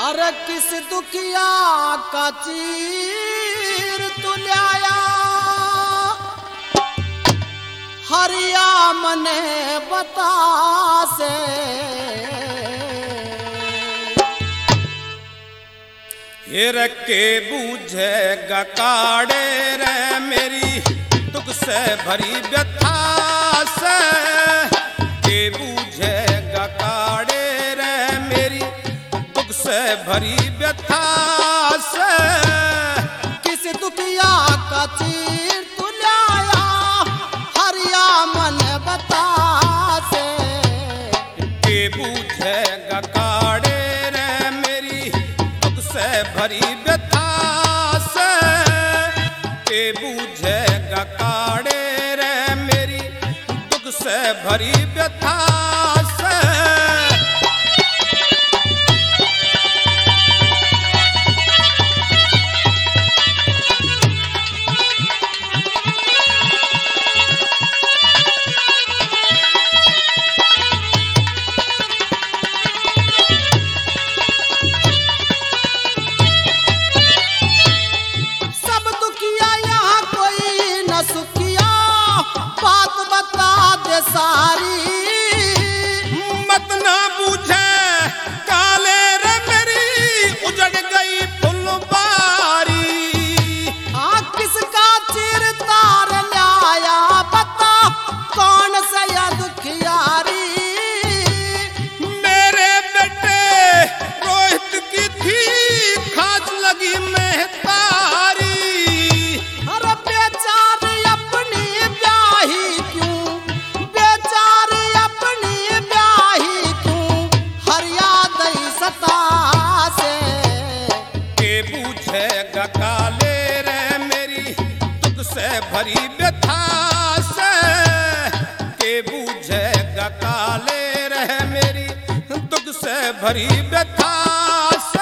अरे किस दुखिया का चीर तू लाया, हरिया मने बता से। ये रखे बूझेगा काड़े रे मेरी दुख से भरी व्यथा से, के बूझेगा काड़े रे मेरी दुख से भरी व्यथा से। किस दुखिया का चीर तू लाया, हरिया मन बता से। के बूझेगा काड़े रे मेरी दुख से भरी व्यथा से, के बूझेगा काड़े रे मेरी दुख से भरी व्यथा से। सारी मत ना बूझे काले रे मेरी उजड़ गई फुलबारी। किसका चिर तार लाया बता, कौन सा या दुखियारी। मेरे बेटे रोहित की थी खास लगी मेहतारी। अरे बेचारी अपनी ब्याही क्यों, काले रे मेरी दुख से भरी व्यथा से। के बूझेगा काले रे मेरी दुख से भरी व्यथा से।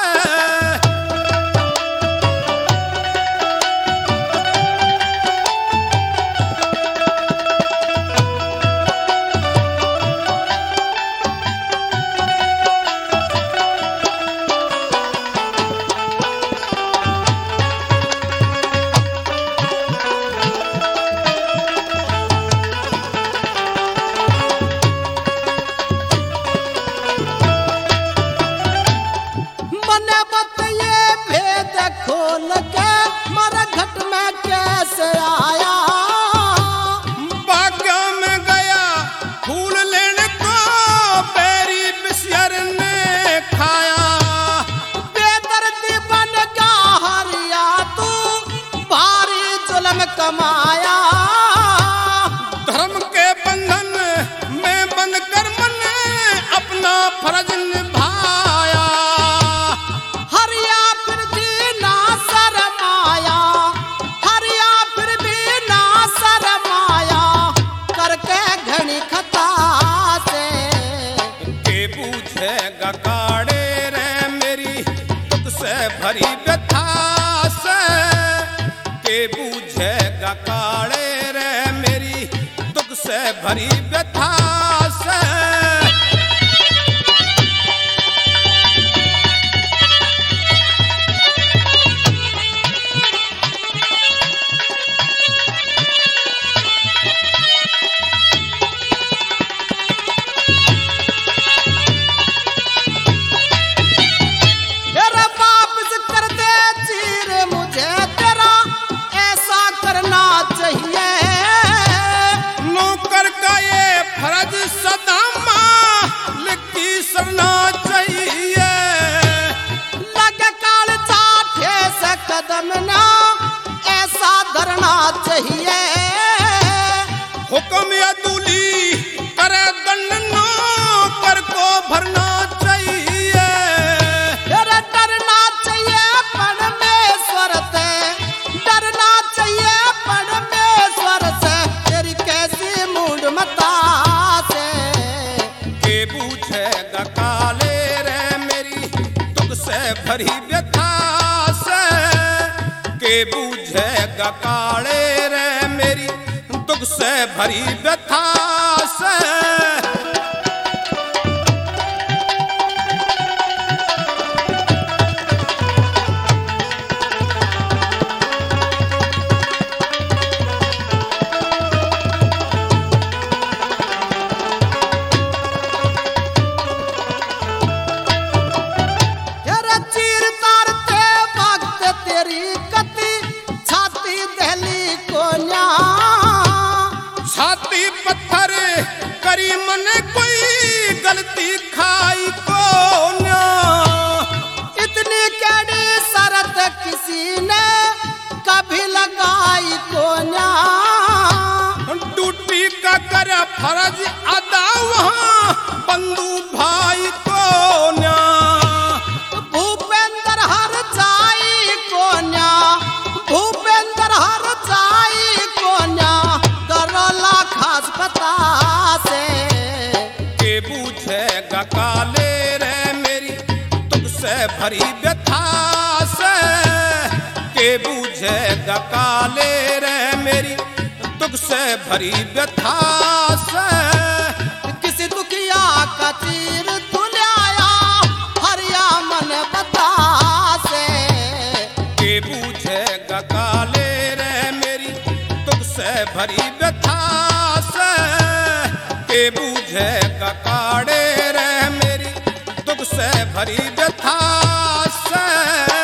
खोल के मर घट में कैसे आया। बागा में गया फूल लेने को बेरी बिस्यर ने खाया। बेदर्दी बन गया हरिया तू, भारी जुल्म कमाया। धर्म के बंधन में बंध कर मन अपना फर्ज निभाया। हरिया फिर भी ना शरमाया, हरिया फिर भी ना शरमाया, करके घनी खता से। के बूझेगा काड़े रे मेरी दुख से भरी व्यथा से। के बूझेगा काड़े रे मेरी दुख से भरी व्यथा से। नौकर का ये फर्ज सदा मालिक की सरना चाहिए। लगे काल चाठे से कदम ना ऐसा धरना चाहिए। हुक्म या दूली करे दंड नौकर को भरना चाहिए। डरना चाहिए परमेश्वर से, डरना चाहिए परमेश्वर से। तेरी कैसी मूड मता से। के बूझेगा काले रे मेरी दुख से भरी व्यथा से। के बूझेगा काले रे मेरी दुख से भरी व्यथा से। फर्ज अदा वहाँ बंधु भाई को न्या। भूपेंद्र हर जाई कोन्या, भूपेंद्र हर जाई कोन्या, करला खास पता से। के बूझेगा काले रे मेरी तुझसे भरी व्यथा से। के बूझेगा काले रे मेरी तुझसे भरी व्यथा से। किसी दुखिया का तीर तुलाया हरिया मन बता से। के बूझेगा काले रे मेरी तुझसे भरी व्यथा से। के बूझेगा काले रे मेरी तुझसे भरी व्यथा से।